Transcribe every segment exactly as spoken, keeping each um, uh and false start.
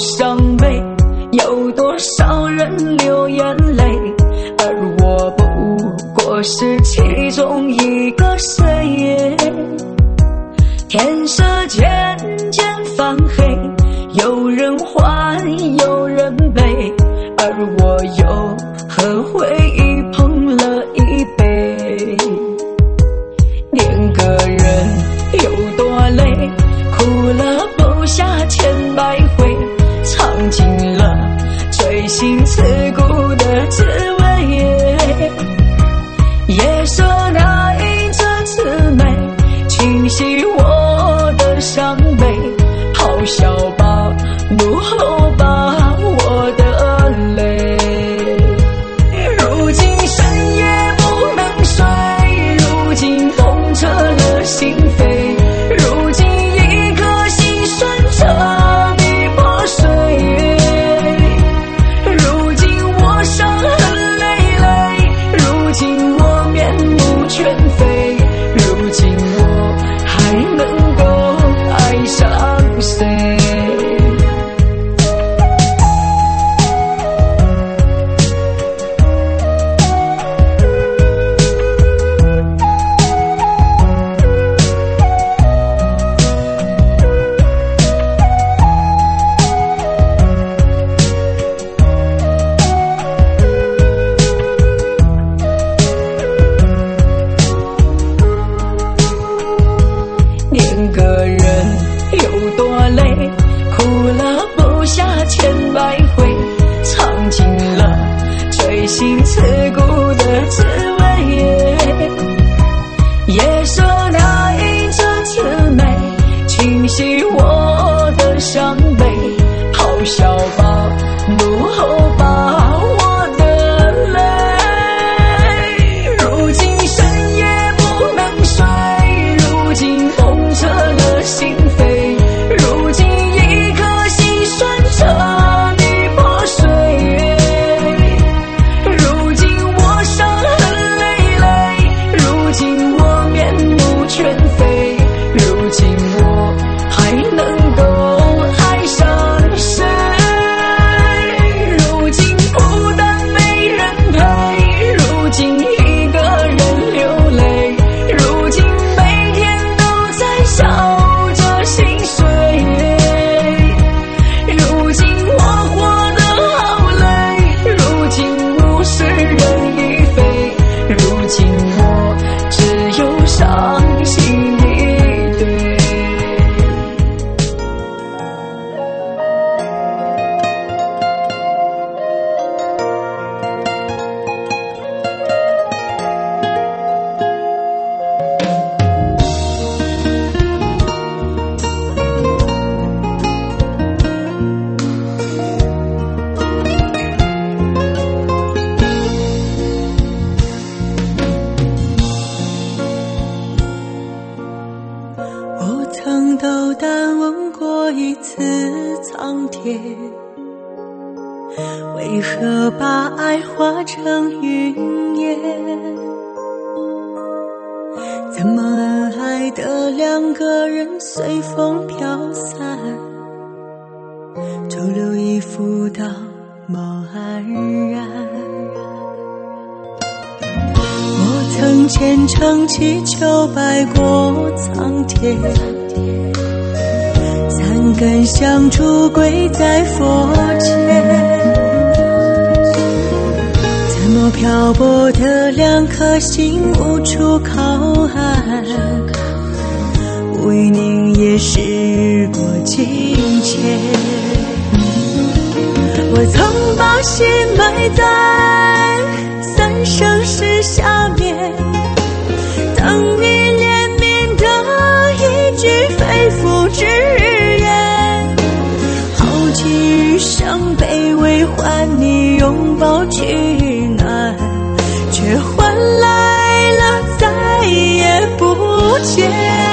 伤悲，有多少人流眼泪，而我不过是其中一个谁。天色渐渐泛黑，有人欢有人悲，而我又和回忆碰了一杯。恋个人有多累，哭了不下千百回，尝尽了锥心刺骨的滋味。夜色那映着慈眉，清晰我的伤悲，咆哮吧，怒吼吧，我的泪。如今深夜不能睡，如今风彻了心扉，如今一颗心酸彻底破碎。如今我伤痕累累，如今我面目全非，如今我还能够爱上谁？恋个人有多累，哭了不下千百回，尝尽了锥心刺骨的滋味。夜色那映着慈眉，清晰我的伤悲，咆哮吧，怒吼吧，我的泪。如今深夜不能睡，如今风彻了心扉，如今一颗心酸彻底破碎。如今我伤痕累累，如今我面目全非，如今我还能够爱上谁？如今孤单没人陪，如今一个人流泪，如今每天都在笑着心碎。如今我活得好累，如今物是人已非，如今我只有伤心一堆。 我曾斗胆问过一次苍天，为何把爱化成云烟？怎么恩爱的两个人随风飘散，徒留一幅道貌岸然。我曾虔诚祈求拜过苍天，三根香烛跪在佛前，怎么漂泊的两颗心无处靠岸，无意凝噎时日过境迁。我曾把心埋在三生石下面，等你怜悯的一句肺腑之言，耗尽余生卑微换你拥抱取暖，却换来了再也不见。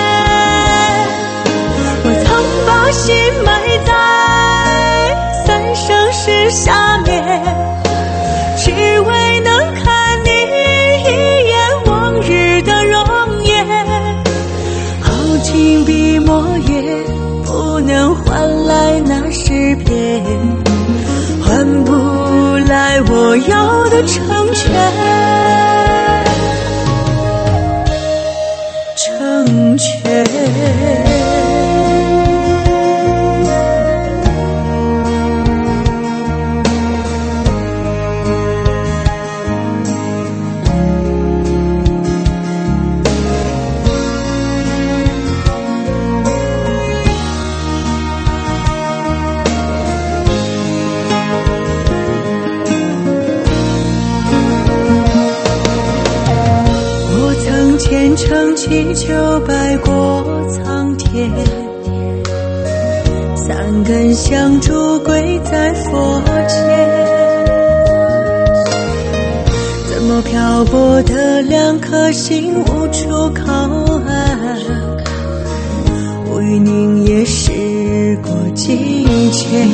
我曾把心埋在三生石下面，只为能看你一眼往日的容颜，耗尽笔墨也不能换来那诗遍，换不来我要的成全。成全。虔诚祈求拜过苍天，三根香烛跪在佛前，怎么漂泊的两颗心无处靠岸，无语凝噎时过境迁。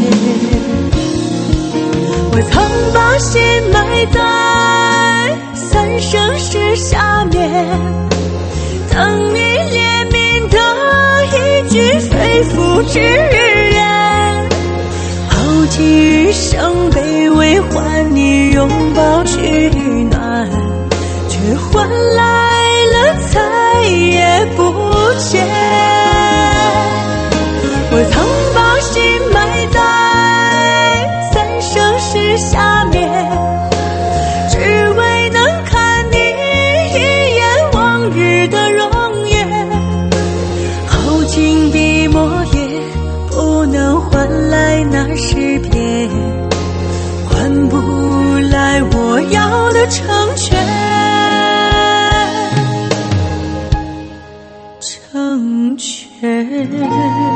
我曾把心埋在三生石下面，等你怜悯的一句肺腑之言，耗尽余生卑微换你拥抱取暖，却换来了再也不见。我曾把心埋在三生石下面，只为能看你一眼往日的容颜，耗尽笔墨也不能换来那诗篇，换不来我要的成全。成全。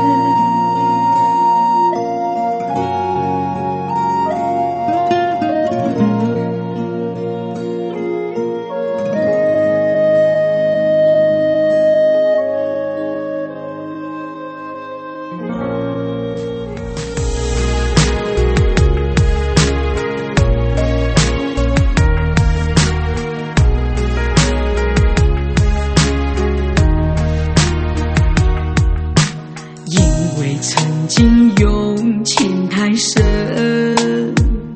曾经用情太深，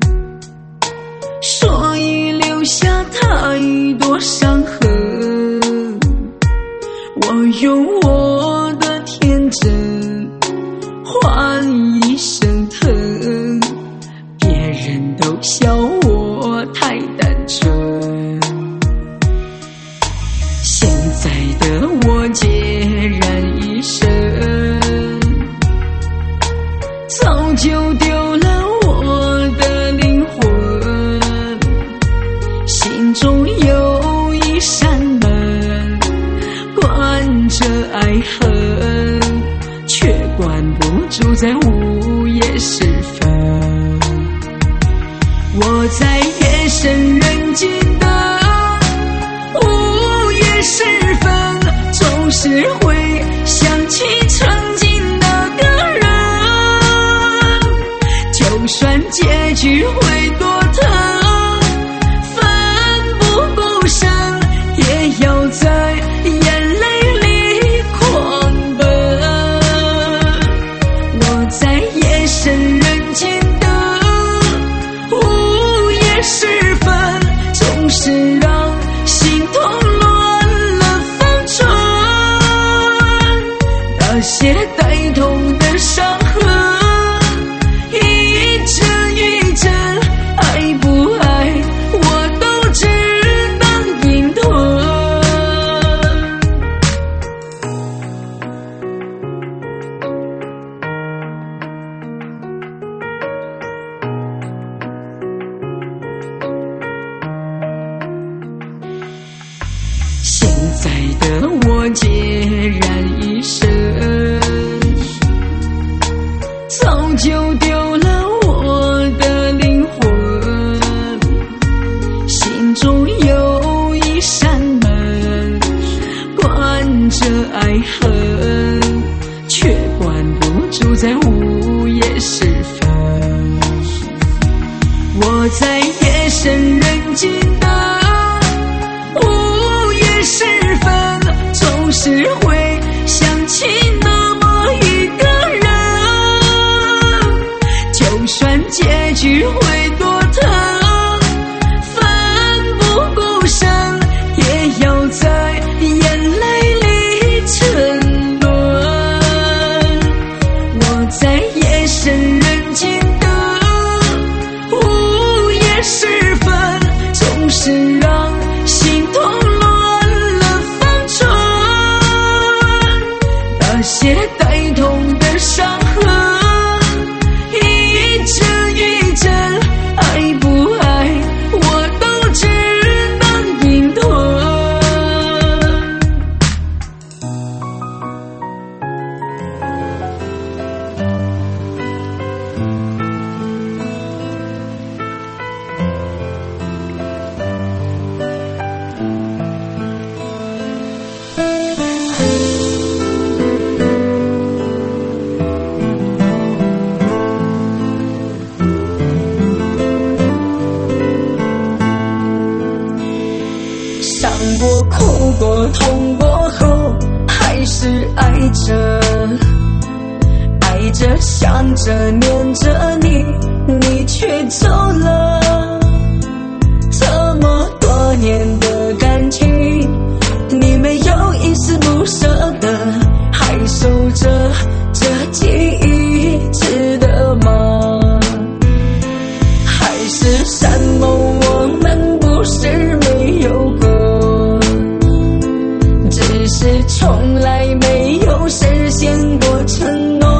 所以留下太多伤痕。我用我的天真换一生疼，别人都笑我太单纯。现在的我孑然一身，早就丢了我的灵魂，心中有一扇门，关着爱恨，却关不住在午夜时分。我在夜深人静的午夜时分，总是会想起曾经那个人，就算结局会多疼，奋不顾身，也要在眼泪里狂奔。我在夜深人静的午夜时分，总是让心痛乱了方寸，那些带痛的伤痕一针一针，爱不爱我都只能隐吞。现在的我孑然一身，早就丢了我的灵魂，心中有一扇门，关着爱恨，却关不住在午夜时分。我在夜深人静的午夜时分，总是会想起那么一个人， 就算结局会多疼，奋不顾身，也要在眼泪里沉沦。我在夜深人静的午夜时分，总是让心痛乱了方寸。那些带痛的伤痕，一针一针，爱不爱我都只能隐吞。伤过、哭过、痛过后，还是爱着，爱着、想着、念着你，你却走了。这么多年的感情，你没有一丝不舍的，还守着这记忆，值得吗？还是山盟我们不是没有过，只是从来没有实现过承诺。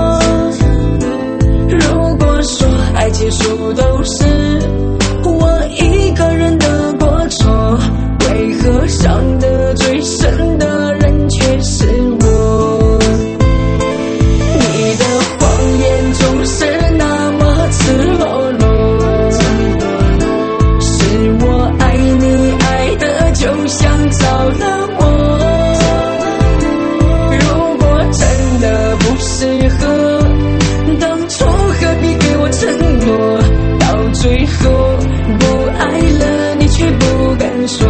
如果说爱结束都是我一个人的过错，为何伤得最深的人却是我？你的谎言总是那么赤裸裸，是我爱你爱的就像着了魔。如果真的不适合，当初何必给我承诺？到最后不爱了，你却不敢说。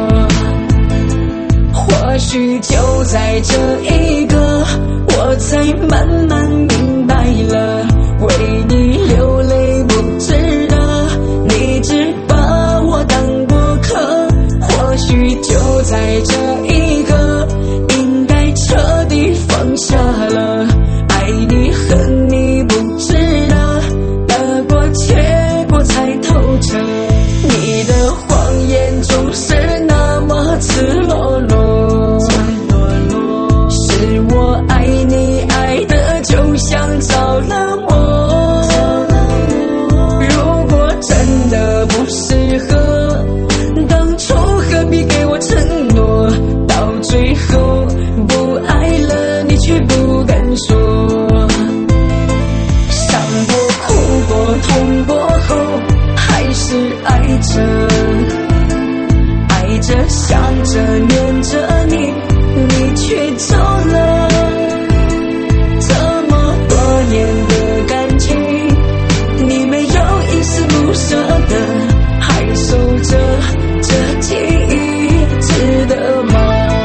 或许就在这一刻，我才慢慢明白了，为你流泪不值得，你只把我当过客。或许就在这一刻，应该彻底放下了，爱你恨你不值得，得过且过才透彻。你的谎言总是那么赤裸裸，是我爱你爱的就像着了魔。如果真的不适合，当初何必给我承诺？到最后不爱了，你却不敢说。伤过、哭过、痛过后，还是爱着，爱着、想着、念着你，你却走了。这么多年的感情，你没有一丝不舍的，还守着这记忆，值得吗？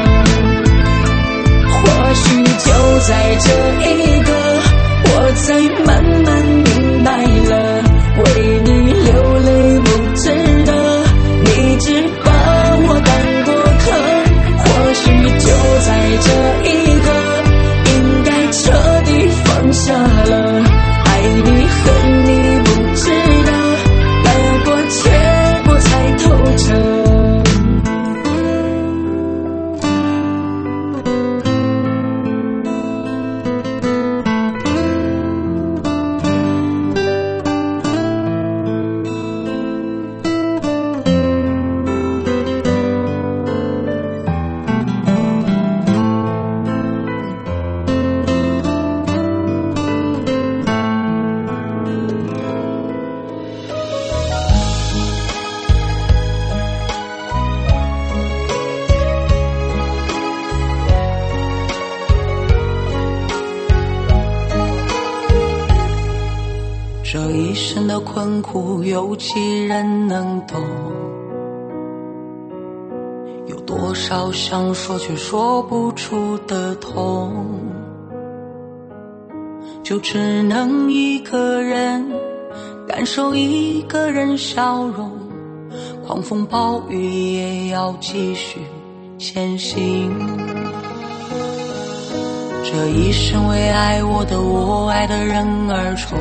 或许就在这一刻，我才慢慢明白了，为你流泪不值得，你只把我当过客。或许就在这一刻，应该彻底放下了，爱你恨你不值得，得过且过才透彻。 这一生的困苦，有几人能懂？有多少想说却说不出的痛，就只能一个人感受一个人笑容，狂风暴雨也要继续前行。这一生为爱我的我爱的人而冲，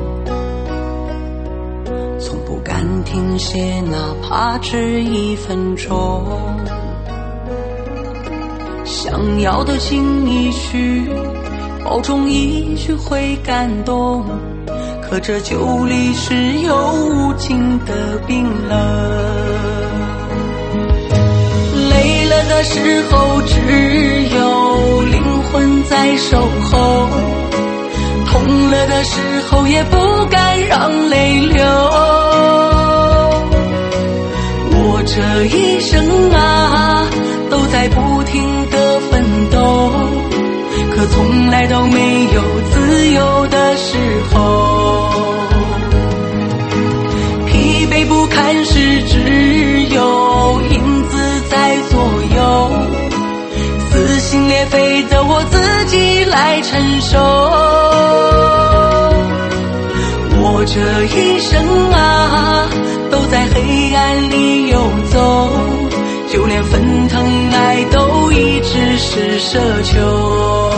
从不敢停歇，哪怕只一分钟。想要的轻易去，保重一句会感动，可这酒里是有无尽的冰冷。累了的时候只有灵魂在守候，痛了的时候也不敢让泪流。我这一生啊都在不停地奋斗，可从来都没有自由的时候。疲惫不堪时只有影子在左右，撕心裂肺的我自己来承受。我这一生啊都在黑暗里游走，就连沸腾爱都一直是奢求。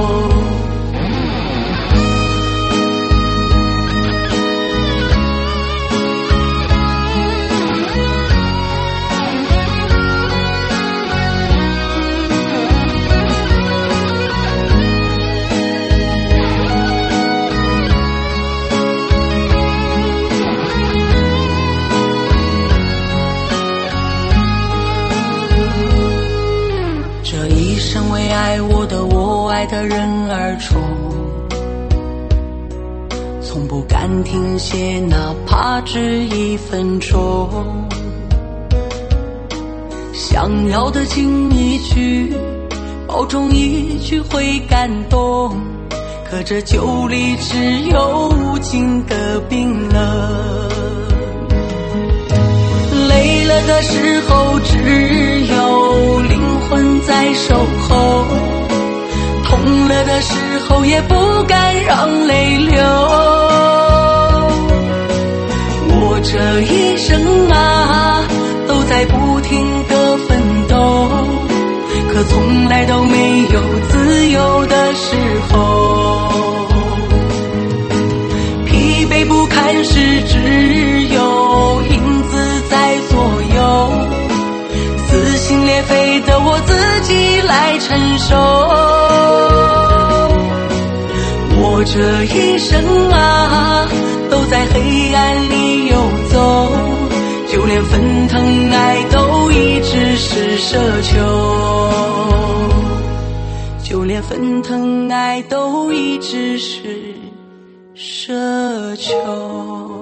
爱我的我爱的人而冲，从不敢停歇，哪怕只一分钟。想要的轻一句，保重一句会感动，可这酒里只有无尽的冰冷。累了的时候只有灵魂在守候，痛了的时候也不敢让泪流。我这一生啊都在不停地奋斗，可从来都没有自由的时候。疲惫不堪时只有影子在左右，撕心裂肺的我自己来承受。我这一生啊都在黑暗里游走，就连沸腾爱都一直是奢求，就连沸腾爱都一直是奢求。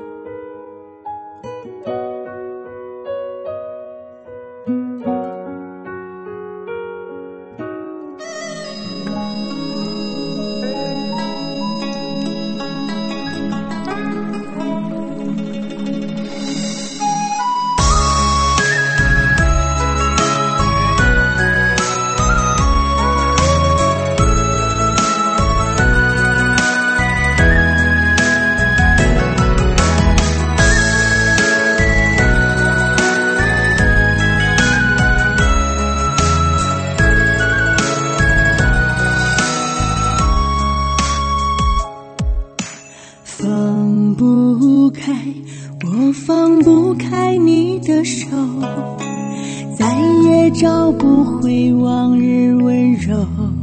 放不开，我放不开你的手，再也找不回往日温柔。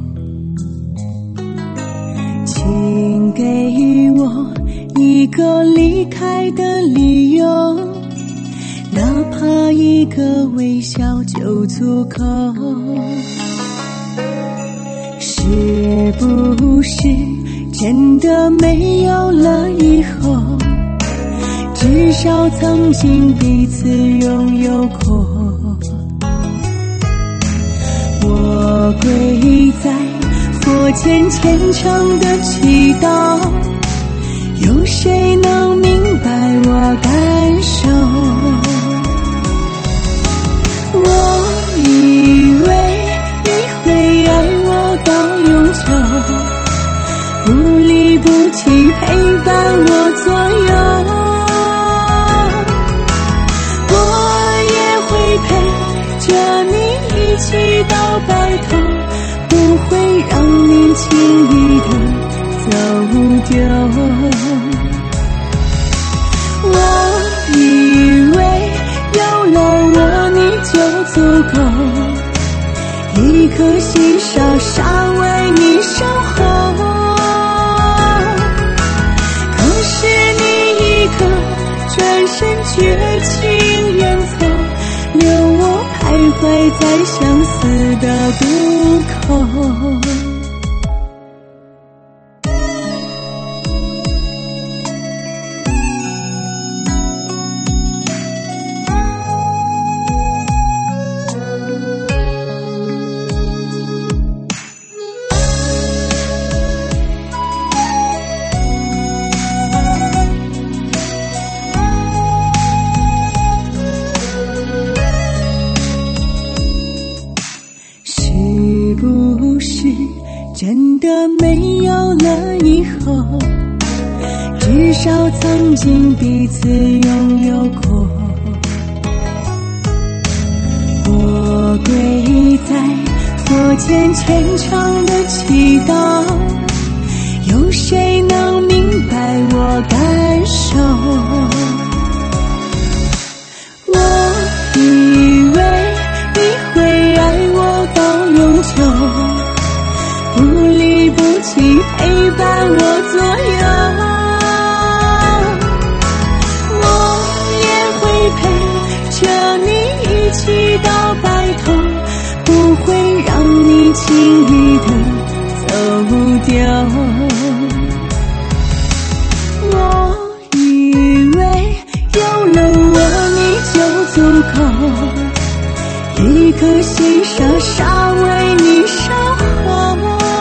请给我一个离开的理由，哪怕一个微笑就足够。是不是真的没有了以后，至少曾经彼此拥有过。我跪在佛前虔诚的祈祷，有谁能明白我感受？我以为你会爱我到永久，不离不弃陪伴我左右。 足够，一颗心傻傻为你守候。可是你一刻转身绝情远走，留我徘徊在相思的渡口。真的没有了以后，至少曾经彼此拥有过。我跪在佛前虔诚的祈祷，有谁能明白我感受？我以为你会爱我到永久，不离不弃陪伴我左右，我也会陪着你一起到白头，不会让你轻易的走丢。我以为有了我你就足够，一颗心傻傻为你守候。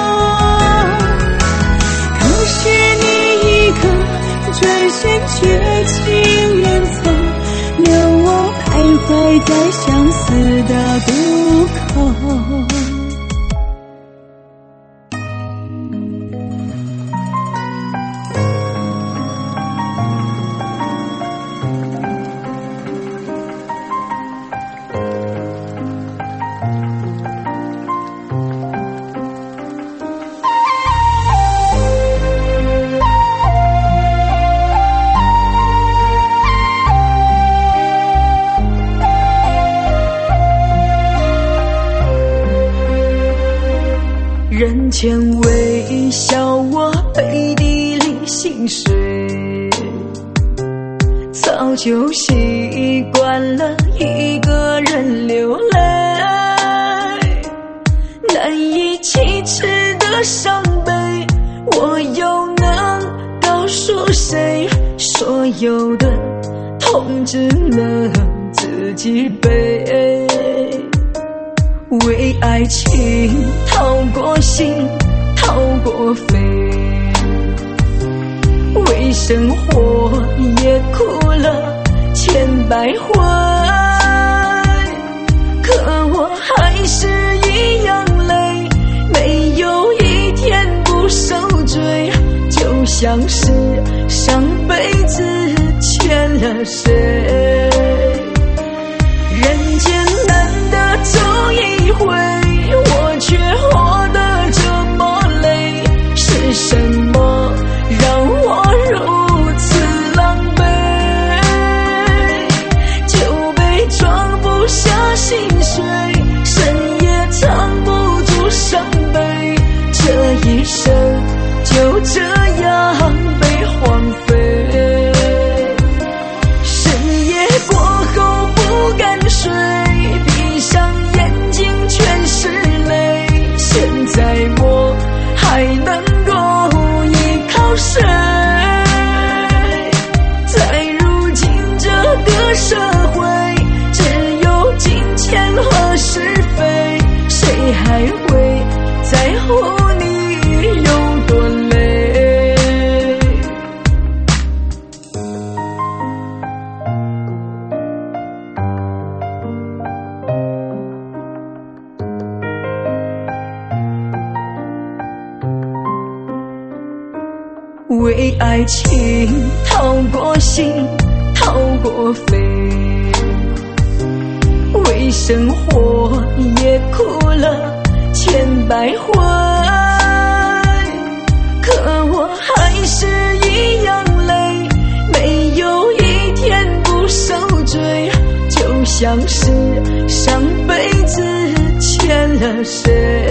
转身绝情远走，留我徘徊在相思的渡口。 人前微笑，我背地里心碎，早就习惯了一个人流泪，难以启齿的伤悲，我又能告诉谁？所有的痛只能自己背，为爱情掏过心，掏过肺，为生活也哭了千百回，可我还是一样累，没有一天不受罪，就像是上辈子欠了谁。人间难得走一回，我却活得这么累，是什么让我如此狼狈？酒杯装不下心碎，深夜藏不住伤悲，这一生就这样被荒废。深夜过后不敢睡，闭上眼睛全是泪，现在我还能够依靠谁？在如今这个社会，只有金钱和是非，谁还会在乎你有多累？为爱情掏过心，掏过肺，为生活也哭了千百回，可我还是一样累，没有一天不受罪，就像是上辈子欠了谁。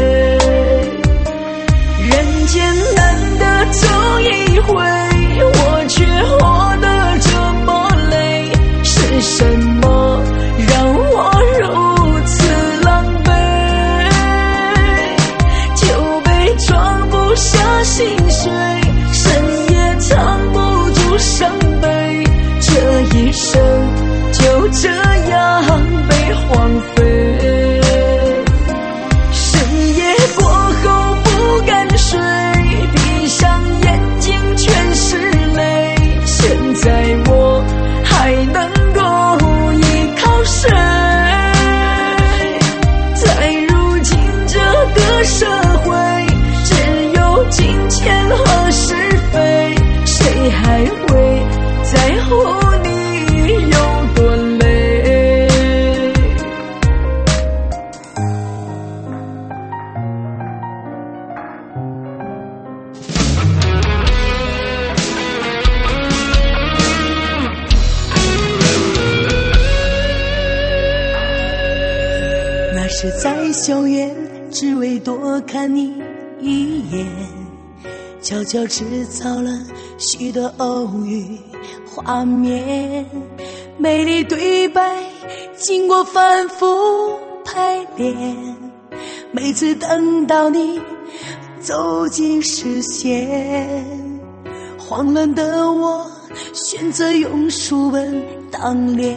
人间难得走一回，我却活得这么累，是什么让我如此狼狈？酒杯装不下心碎，深夜藏不住伤悲，这一生就这样被荒废。深夜过后不敢睡，闭上眼睛全是泪，现在我还能够依靠谁？在如今这个社会，只有金钱和是非，谁还会在乎你有多累？ 那是在校园，只为多看你一眼，悄悄制造了许多偶遇画面，美丽对白经过反复排练，每次等到你走进视线，慌乱的我选择用书本当脸，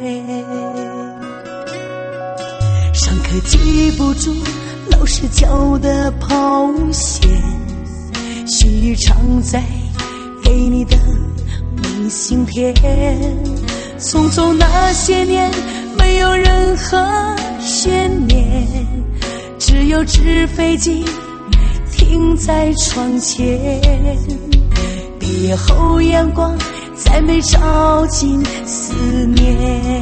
上课记不住老师教的抛线，须臾常在给你的明信片，匆匆那些年没有任何悬念，只有纸飞机停在窗前，毕业后阳光再没照进思念，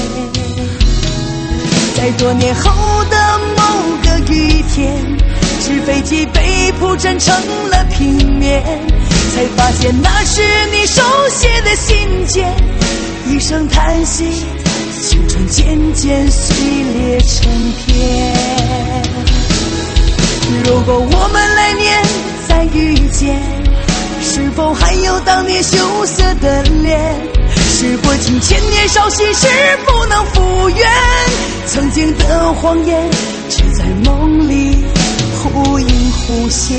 在多年后的某个雨天，纸飞机被铺展成了平面，才发现那是你手写的信件，一声叹息，青春渐渐碎裂成片。如果我们来年再遇见，是否还有当年羞涩的脸？时过境迁，年少心事不能复原，曾经的谎言只在梦里忽隐忽现。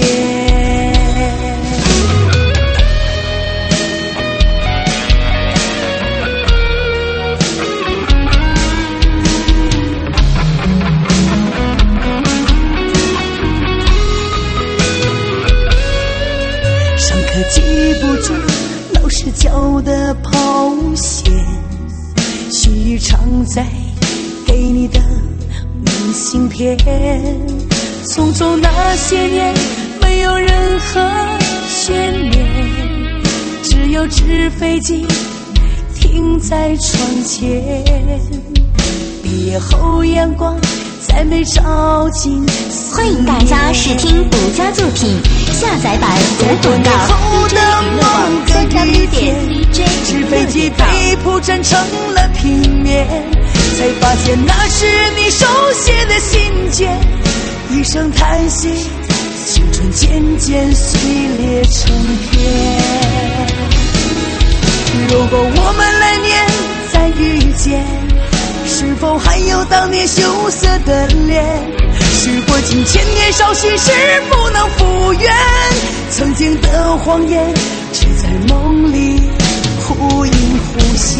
上课记不住老师教的抛线，须臾常在给你的明信片，匆匆那些年没有任何悬念，只有纸飞机停在窗前，毕业后阳光再没照进。 欢迎大家试听独家作品，下载版无广告。 后的某个雨天，纸飞机被铺展成了平面，才发现那是你手写的信件，一声叹息，青春渐渐碎裂成片。如果我们来年再遇见，是否还有当年羞涩的脸？时过境迁，年少心事不能复原，曾经的谎言只在梦里忽隐忽现。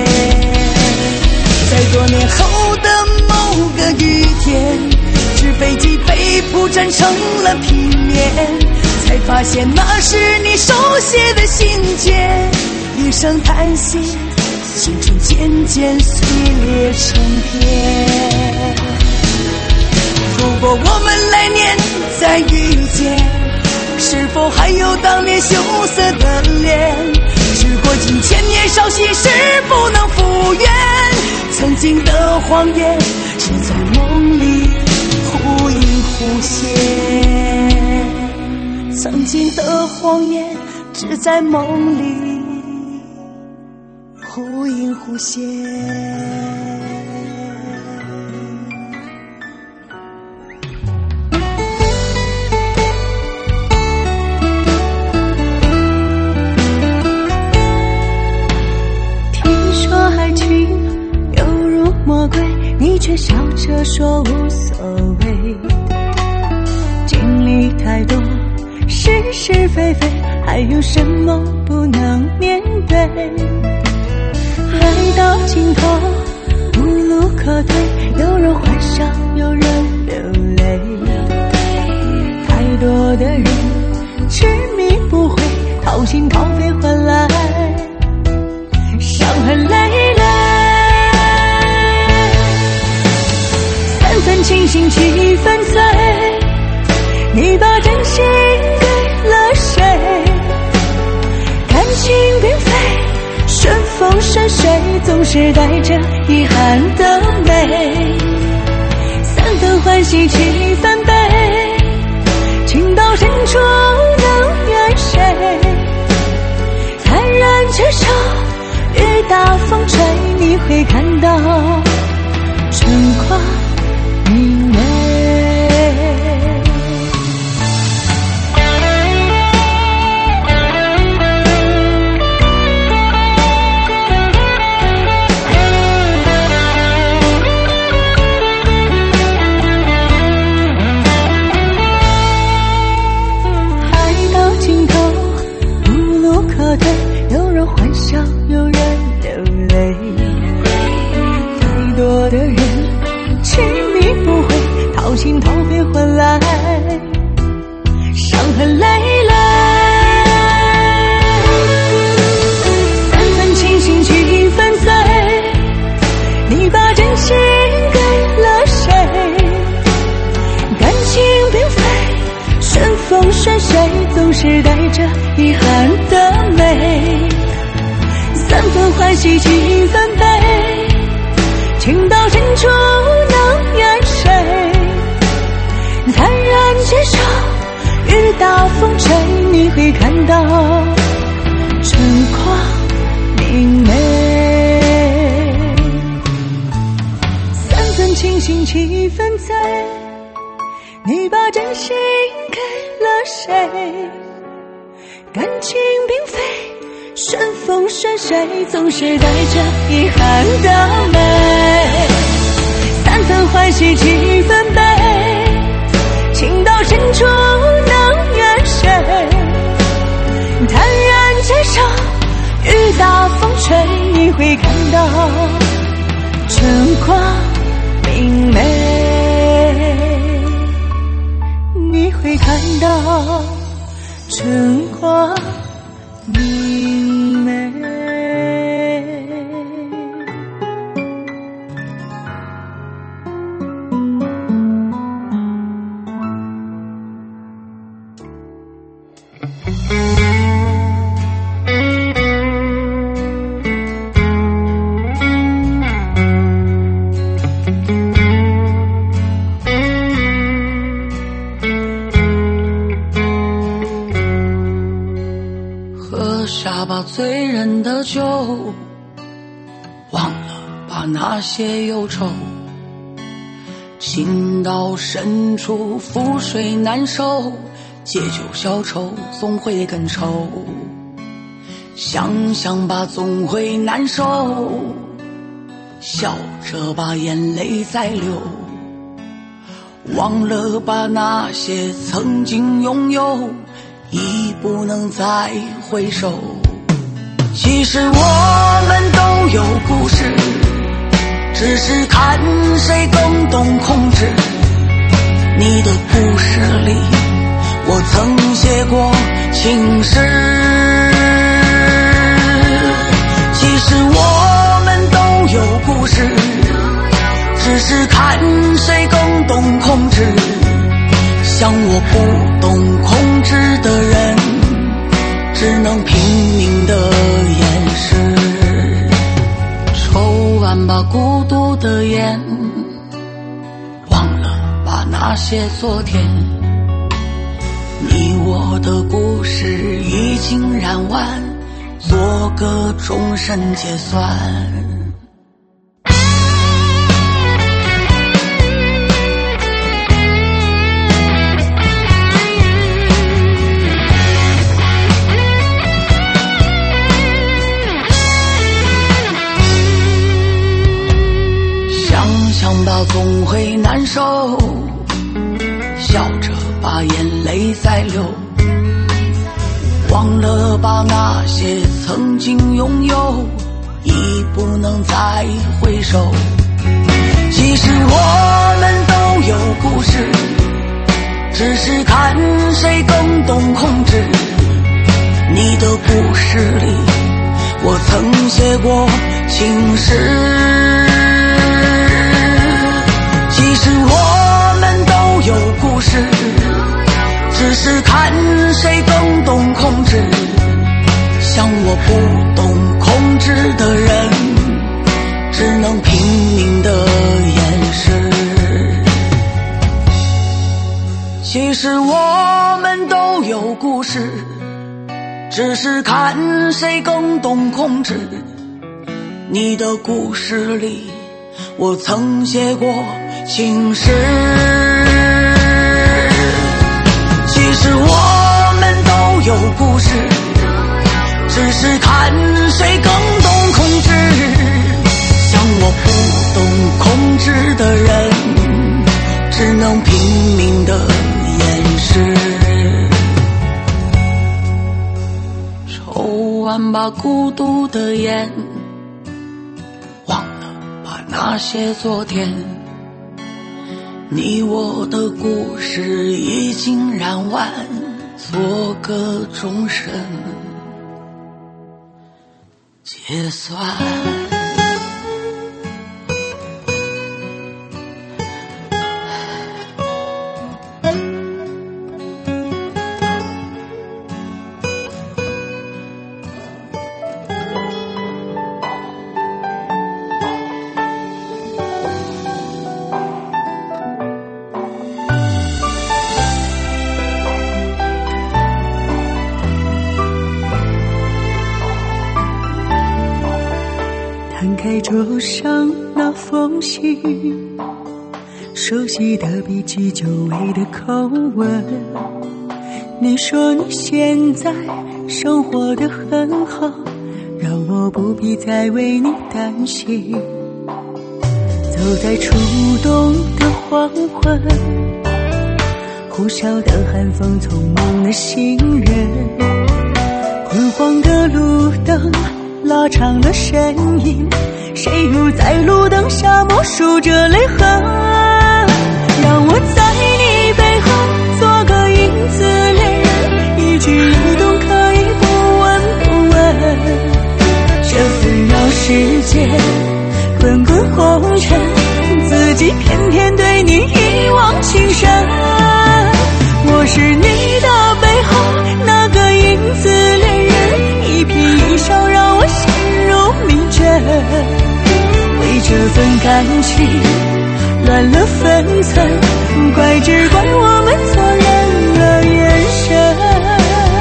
在多年后的某个雨天，纸飞机被铺展成了平面，才发现那是你手写的信件，一声叹息，青春渐渐碎裂成片。如果我们来年再遇见，是否还有当年羞涩的脸？时过境迁，年少心事不能复原，曾经的谎言只在梦里忽隐忽现，曾经的谎言只在梦里忽隐忽现。 你却笑着说无所谓。经历太多是是非非，还有什么不能面对？爱到尽头无路可退，有人欢笑有人流泪，太多的人执迷不悔，掏心掏肺换来伤痕累累。三分清醒七分醉，你把真心给了谁？感情并非顺风顺水，总是带着遗憾的美。三分欢喜七分悲，情到深处能怨谁？坦然接受雨打风吹，你会看到春光明媚。有人欢笑有人流泪，太多的人执迷不悔，掏心掏肺换来伤痕累累。三分清醒七分醉，你把真心给了谁？感情并非顺风顺水，总是带着遗憾的美。三分欢喜七分悲，情到深处能怨谁？坦然接受雨打风吹，你会看到春光明媚。三分清醒七分醉，你把真心给了谁？感情并非顺风顺水，总是带着遗憾的美。三分欢喜七分悲，情到深处能怨谁？坦然接受雨打风吹，你会看到春光明媚。你会看到春光明媚。 下把醉人的酒，忘了把那些忧愁。情到深处覆水难收，借酒消愁总会更愁。想想吧总会难受，笑着把眼泪再流。忘了把那些曾经拥有，已不能再回首。其实我们都有故事，只是看谁更懂控制。你的故事里，我曾写过情诗。其实我们都有故事，只是看谁更懂控制。像我不懂控制的人，只能拼命的掩饰。抽完吧孤独的烟，忘了把那些昨天。你我的故事已经燃完，做个终身结算。想想到总会难受，笑着把眼泪再流，忘了把那些曾经拥有已不能再回首。其实我们都有故事，只是看谁更懂控制。你的故事里我曾写过情诗，其实我们都有故事，只是看谁更懂控制。像我不懂控制的人，只能拼命的掩饰。其实我们都有故事，只是看谁更懂控制。你的故事里我曾写过情诗，其实我们都有故事，只是看谁更懂控制。像我不懂控制的人，只能拼命的掩饰。抽完吧孤独的烟，忘了吧那些昨天。你我的故事已经燃完，做个终身结算。 摊开桌上那封信，熟悉的笔记，久违的口吻。你说你现在生活得很好，让我不必再为你担心。走在初冬的黄昏，呼啸的寒风，匆忙的行人，昏黄的路灯拉长了身影，谁又在路灯下默数着泪痕？让我在你背后做个影子恋人，一举一动可以不闻不问。这纷扰世界滚滚红尘，自己偏偏对你一往情深。我是你的背后那个影子恋人，一颦一笑让我陷入迷阵。为这份感情乱了分寸，怪只怪我们错认了眼神。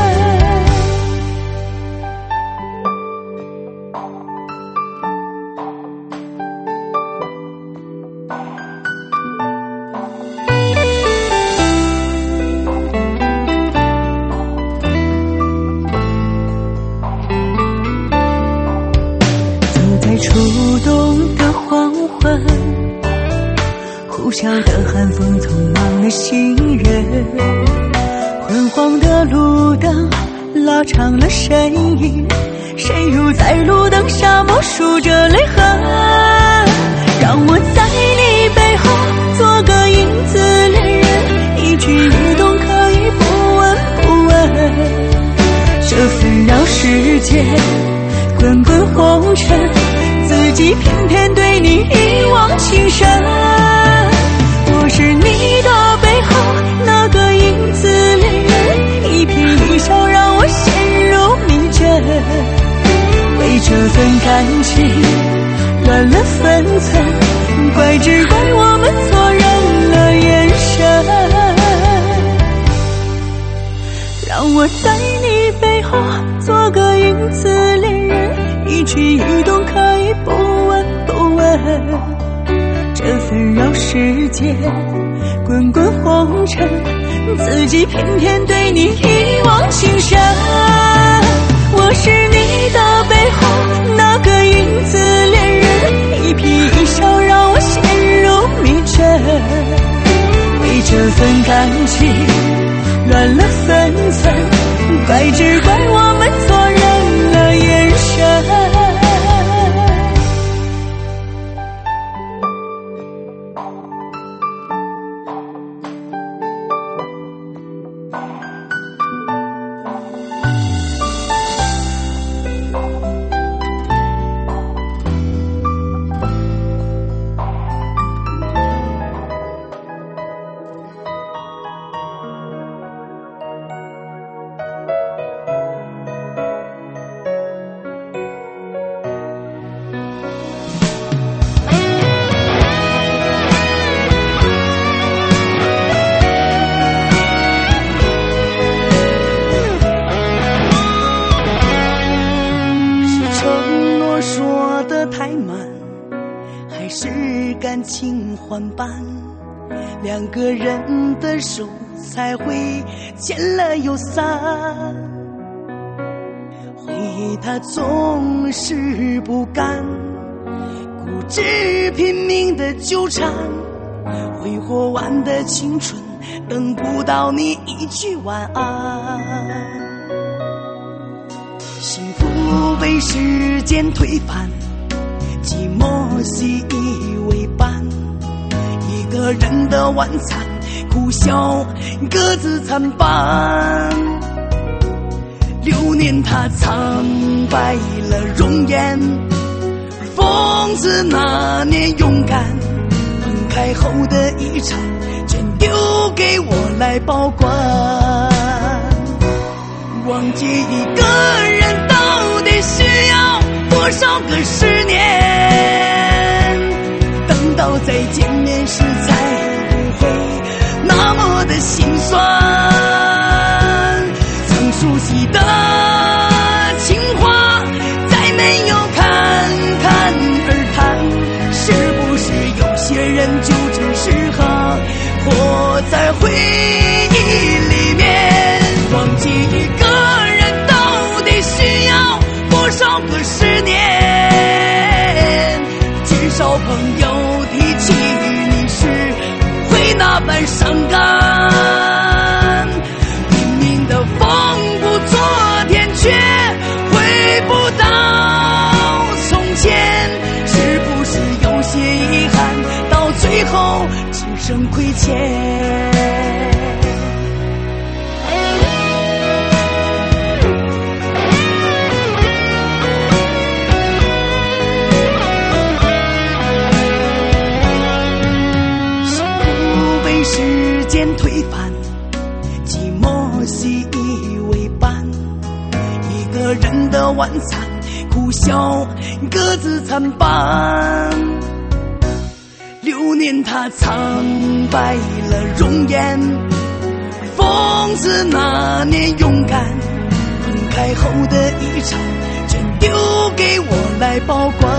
初冬的黄昏，呼啸的寒风，匆忙的行人，昏黄的路灯拉长了身影，谁又在路灯下默数着泪痕？让我在你背后做个影子恋人，一举一动可以不闻不问。这纷扰世界滚滚红尘，自己偏偏对你一往情深。我是你的背后那个影子恋人，一颦一笑让我陷入迷阵。为这份感情乱了分寸，怪只怪我们错认了眼神。让我在你背后做个影子恋人，一举一动可以不闻不问。这纷扰世界滚滚红尘，自己偏偏对你一往情深。我是你的背后那个影子恋人，一颦一笑让我陷入份感情乱了分寸，怪只怪我们错认了眼神。感情换伴，两个人的手才会牵了又散。回忆它总是不甘，固执拼命的纠缠，挥霍完的青春，等不到你一句晚安。幸福被时间推翻，寂寞习以为伴，一个人的晚餐，苦笑各自参半。流年它苍白了容颜，讽刺那年勇敢，分开后的遗产全丢给我来保管。忘记一个人到底需要多少个十年，等到再见面时才不会那么的心酸。曾熟悉的情话再没有侃侃而谈，是不是有些人就只适合活在回忆里面。忘记一个人到底需要多少个十年，至少朋友提起你时不会那般伤感。拼命的缝补昨天，却回不到从前，是不是有些遗憾，到最后只剩亏欠。时间推翻，寂寞习以为伴，一个人的晚餐，苦笑各自参半。流年它苍白了容颜，讽刺那年勇敢，分开后的遗产全丢给我来保管。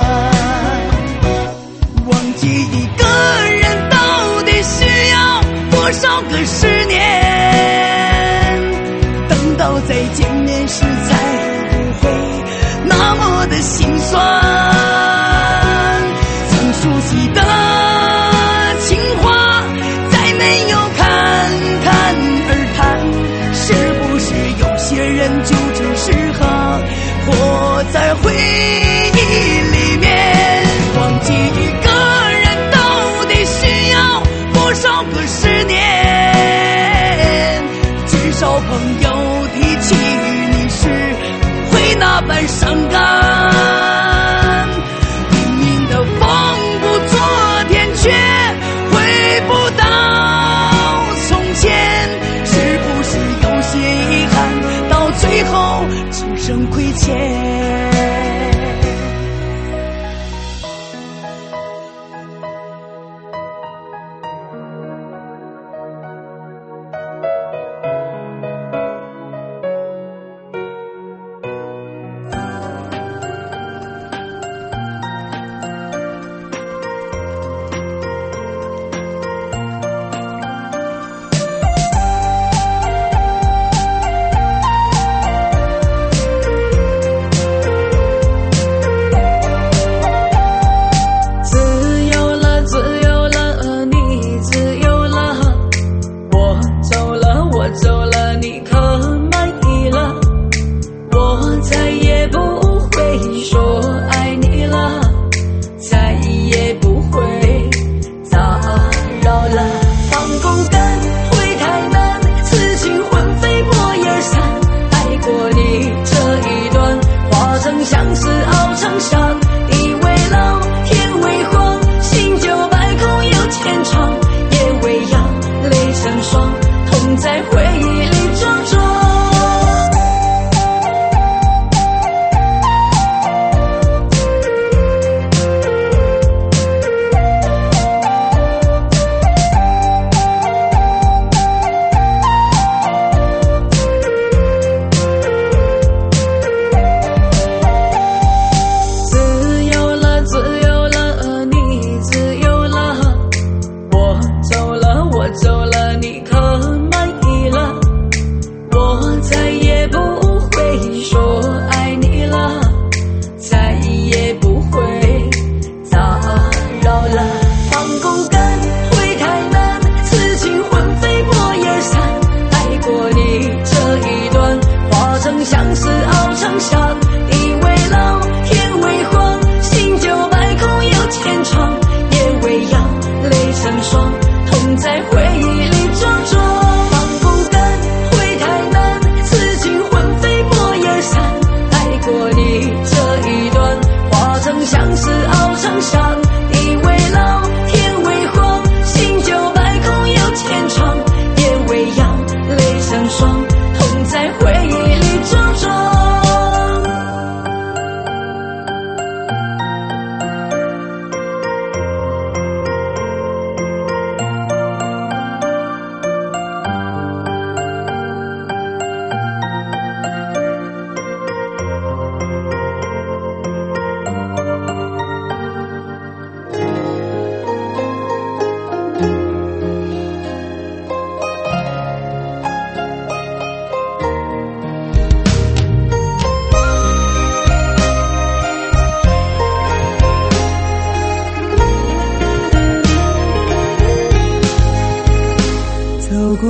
忘记一个人到底需要多少个十年，等到再见面时才不会那么的心酸。曾熟悉的情话再没有侃侃而谈，是不是有些人就只适合活在回忆里面。忘记一个人到底需要多少个十年，至少朋友提起你时不会那般伤感。拼命的缝补昨天，却回不到从前，是不是有些遗憾，到最后只剩亏欠。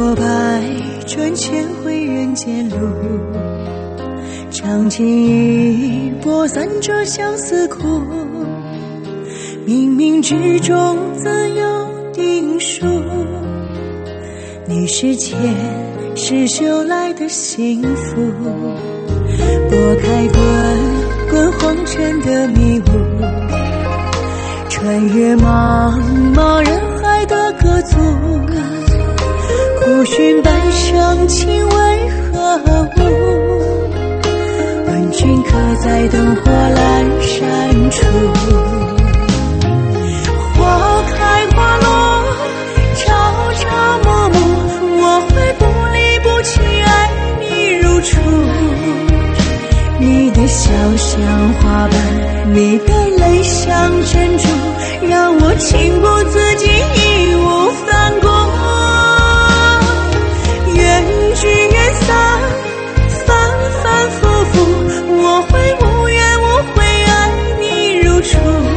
多百转千回人间路，尝尽一波三折相思苦，冥冥之中自有定数。你是前世修来的幸福，拨开滚滚红尘的迷雾，穿越茫茫人海的各族，苦寻半生情为何物？问君可在灯火阑珊处？花开花落，朝朝暮暮，我会不离不弃爱你如初。你的笑像花瓣，你的泪像珍珠，让我情不自禁义无反顾。缘聚缘散，反反复复，我会无怨无悔爱你如初。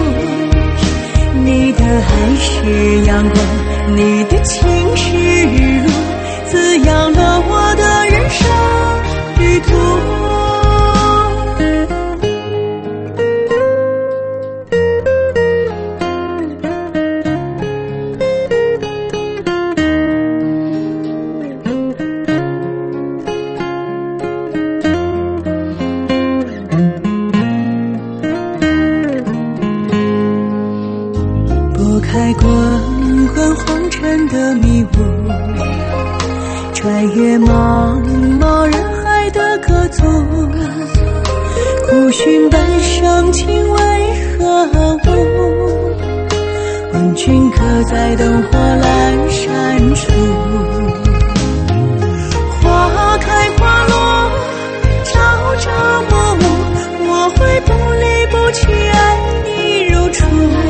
你的爱是阳光，你的情是雨露，滋养了我的人生旅途。开滚滚红尘的迷雾，穿越茫茫人海的各族，苦寻半生情为何物？问君可在灯火阑珊处？花开花落，朝朝暮暮，我会不离不弃爱你如初。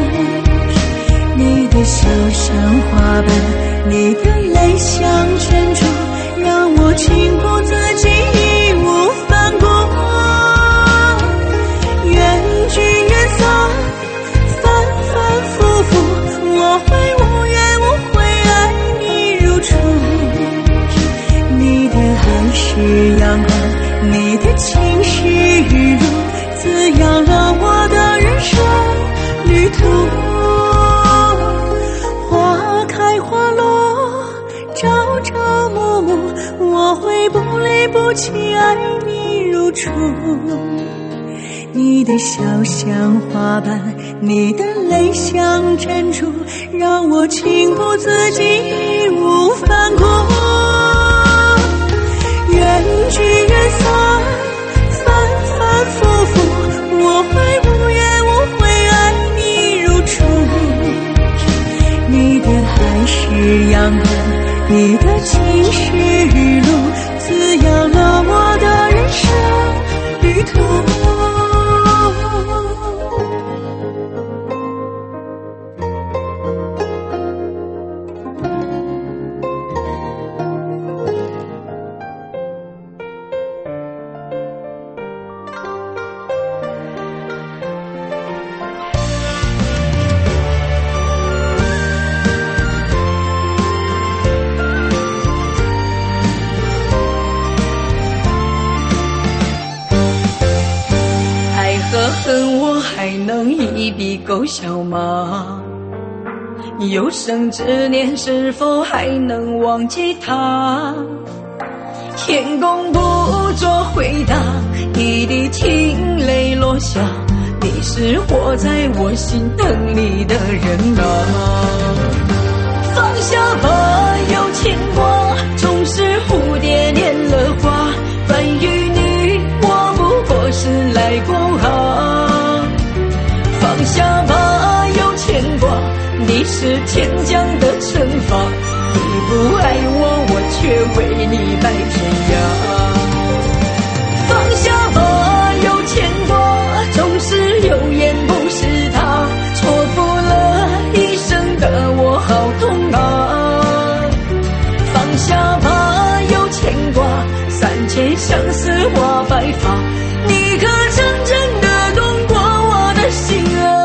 你的笑像花瓣，你的泪像珍珠，让我情不自禁义无反顾。缘聚缘散，反反复复，我会无怨无悔爱你如初。你的爱是阳光，你的情是雨露，滋养了我的人生旅途。花落，朝朝暮暮，我会不离不弃爱你如初。你的笑像花瓣，你的泪像珍珠，让我情不自禁义无反顾。缘聚缘散，反反复复，我会无怨无悔爱你如初。你的爱是阳光，你的情是雨露，滋养了我的人生旅途。 恨我还能一笔勾销吗？有生之年是否还能忘记他？天公不作回答，一滴听泪落下，你是活在我心疼里的人啊。放下吧，有牵挂，总是蝴蝶恋了花，关于你我不过是来过啊。放下吧，有牵挂，你是天降的惩罚，你不爱我，我却为你白天涯。放下吧，有牵挂，总是有言不是他，错付了一生的我好痛啊。放下吧，有牵挂，三千相思化白发，你可真正的懂过我的心啊。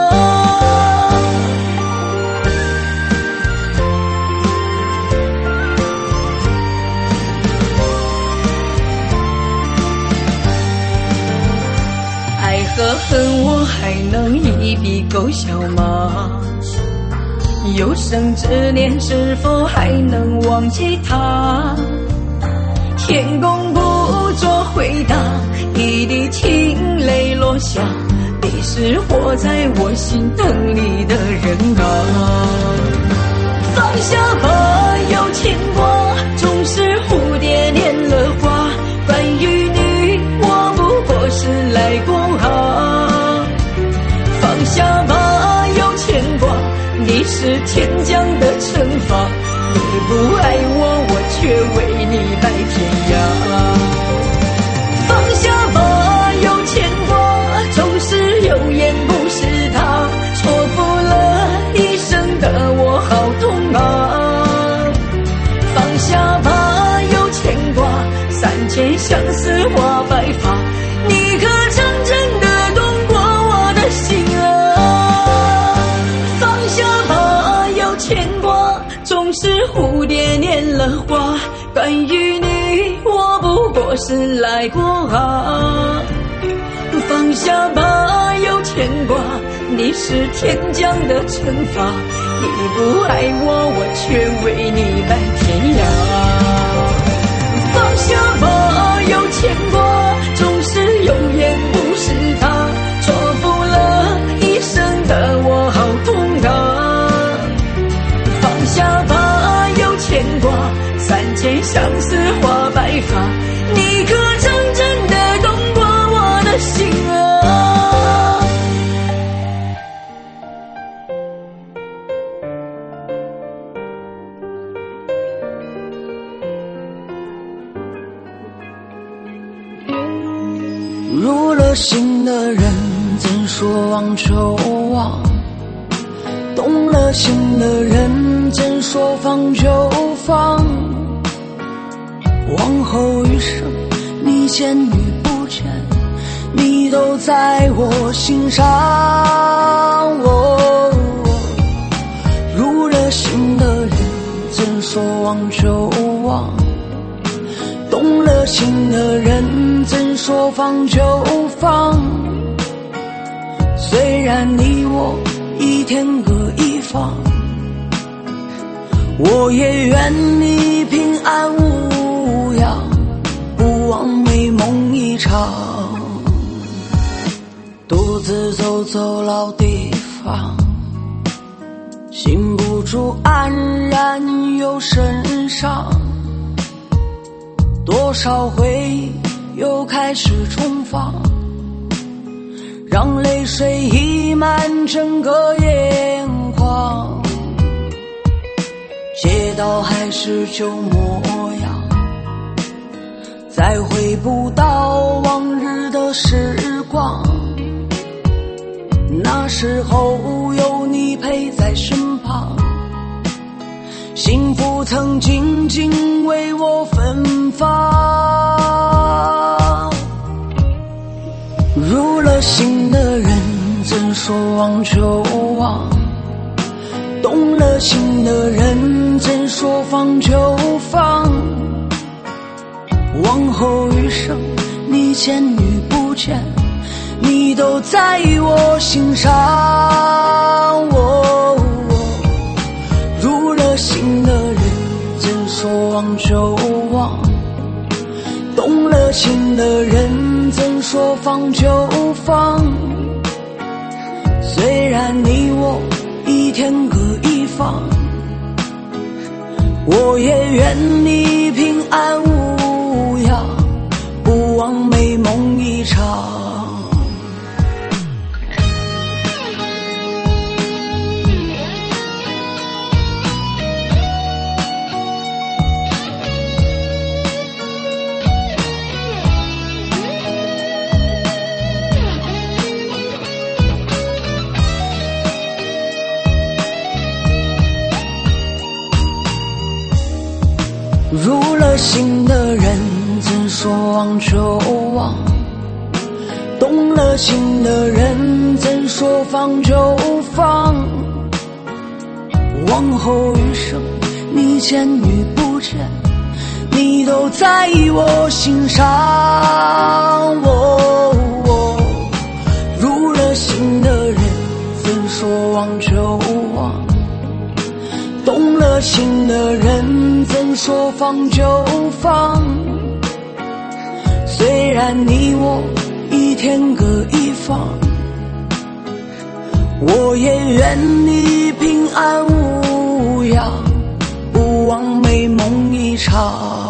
笑吗？有生之年是否还能忘记他？天公不做回答，一滴清泪落下，你是活在我心疼里的人啊。放下吧，有牵挂，总是蝴蝶恋了花，关于你我不过是来过啊。放下吧，有牵挂，你是天降的惩罚，你不爱我，我却为你白天涯。放下吧，有牵挂，总是有眼不是他，错付了一生的我好痛啊。放下吧，有牵挂，三千相思化白发，你可曾真的懂过我的心啊？放下吧，有牵挂，总是蝴蝶恋了花，关于你我不过是来过啊。放下吧，有牵挂，你是天降的惩罚，你不爱我，我却为你白天涯。放下吧，有牵挂，总是有眼不是他，错付了一生的我好痛啊。放下吧，有牵挂，三千相思化白发，你可曾真的懂过我的心啊？ 入了心的人怎说忘就忘，动了心的人怎说放就放。往后余生你见与不见，你都在我心上、哦、入了心的人怎说忘就忘，动了心的人怎说放就放。虽然你我一天各一方，我也愿你平安无恙，不枉美梦一场。独自走走老地方，禁不住黯然又神伤。多少回又开始重放，让泪水溢满整个眼眶。街道还是旧模样，再回不到往日的时光。那时候有你陪在身旁，幸福曾静静为我芬芳。入了心的人怎说忘就忘，动了心的人怎说放就放。往后余生你见与不见，你都在我心上、哦哦、入了心的人怎说忘就忘，动了心的人怎说放就放。虽然你我一天各一方，我也愿你平安无恙，不枉美梦一场。入了心的人怎说忘就忘，动了心的人怎说放就放。往后余生你见与不见，你都在我心上、哦哦、入了心的人怎说忘就忘，动了心的人怎说放就放。虽然你我一天各一方，我也愿你平安无恙，不枉美梦一场。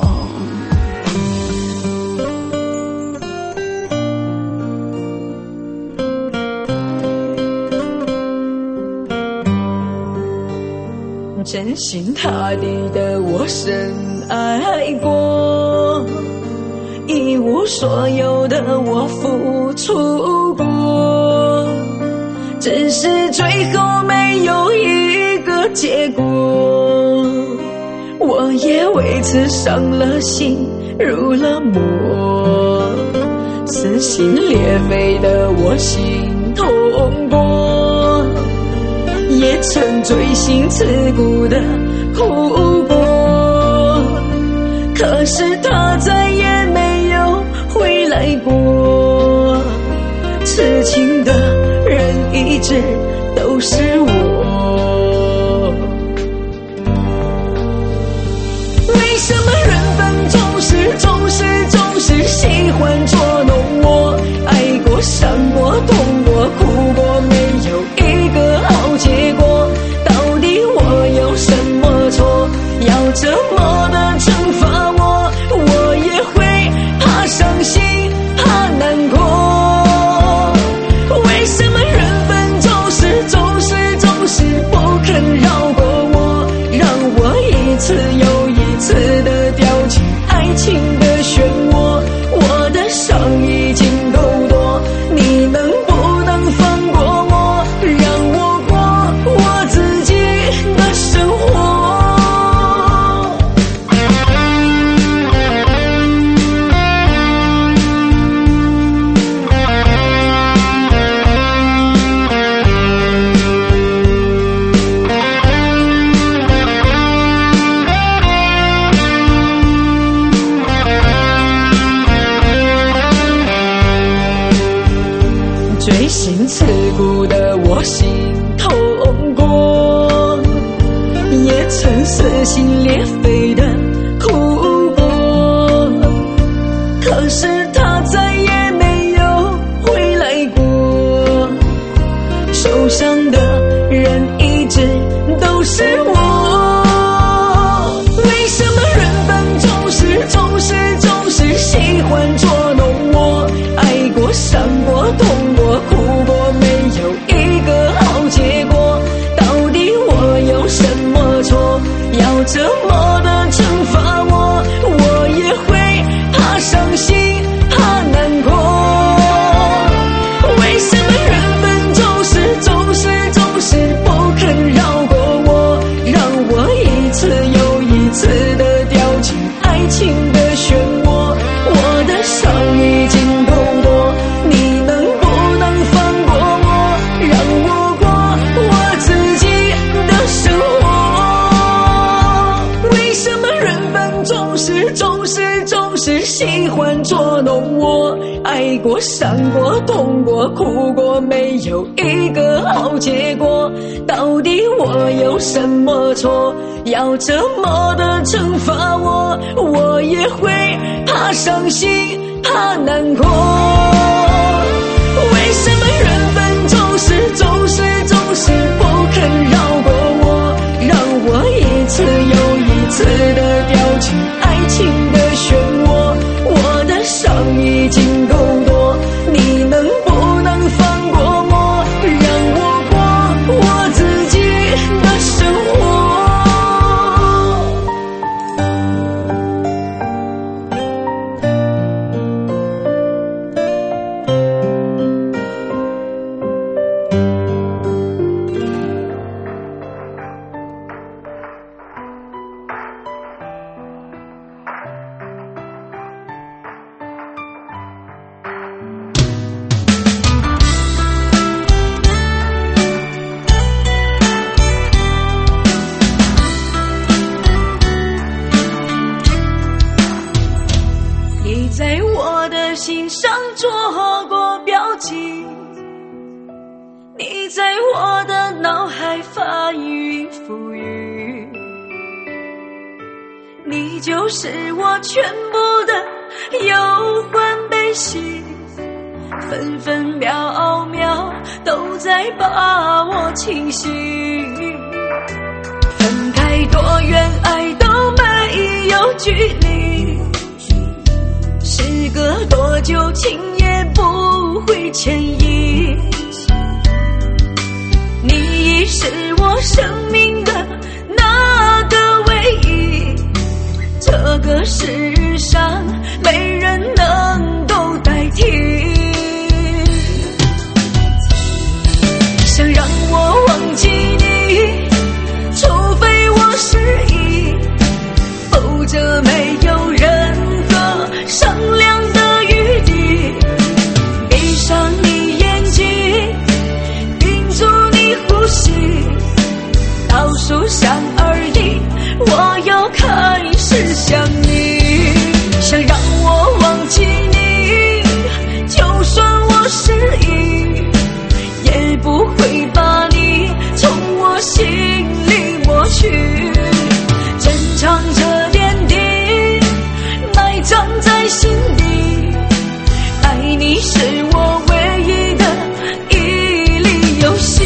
真心踏地的我深爱过，一无所有的我付出过，只是最后没有一个结果，我也为此伤了心入了魔，撕心裂肺的我心痛过，也曾锥心刺骨的哭过，可是他再也没有回来过，痴情的人一直都是我。为什么缘分总是总是总是喜欢捉弄我，爱过伤过痛过哭过，没有一个好结果，到底我有什么错，要这么的惩罚我，我也会怕伤心怕难过。为什么缘分总是总是总是不肯饶过我，让我一次又一次的掉进爱情的漩涡，我的伤已经够多，你能不能放过我，让我过我自己的生活。锥心刺骨的我心痛过，也曾撕心裂肺的哭过，可是他再也没有回来过，受伤的人一直都是我。为什么缘分总是总是总是喜欢捉弄我，爱过伤过痛过哭过，没有一个好结果，到底我有什么错，要这么的惩罚我，我也会怕伤心怕难过。为什么缘分总是总是总是不肯饶过我，让我一次又一次的掉进爱情的漩涡，我的伤已经够多，你能不能放过我，让我过我自己的生活。为什么缘分总是总是总是喜欢捉弄我，爱过伤过痛过哭过，没有一个好结果，到底我有什么错，要这么的惩罚我，我也会怕伤心怕难过。为什么缘分总是总是总是不肯饶过我，让我一次又一次的掉进爱情的漩涡，我的伤已经够多，你能不能放过我，让我过我自己的生活。 你在我的脑海翻云覆雨，你就是我全部的忧患悲喜，分分秒秒都在把我清醒。分开多远，爱都没有距离，时隔多久，情也不会迁移。你已是我生命的那个唯一，这个世上没人能够代替。想让我忘记你，除非我失忆，否则没有任何商量的余地。闭上你眼睛，屏住你呼吸，倒数三二一，我又开始想你。想让我忘记你，就算我失忆，也不会把你从我心里抹去。珍藏着点滴，埋葬在心底，爱你是我唯一的一粒游戏。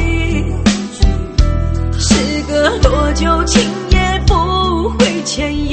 多久情也不会迁移。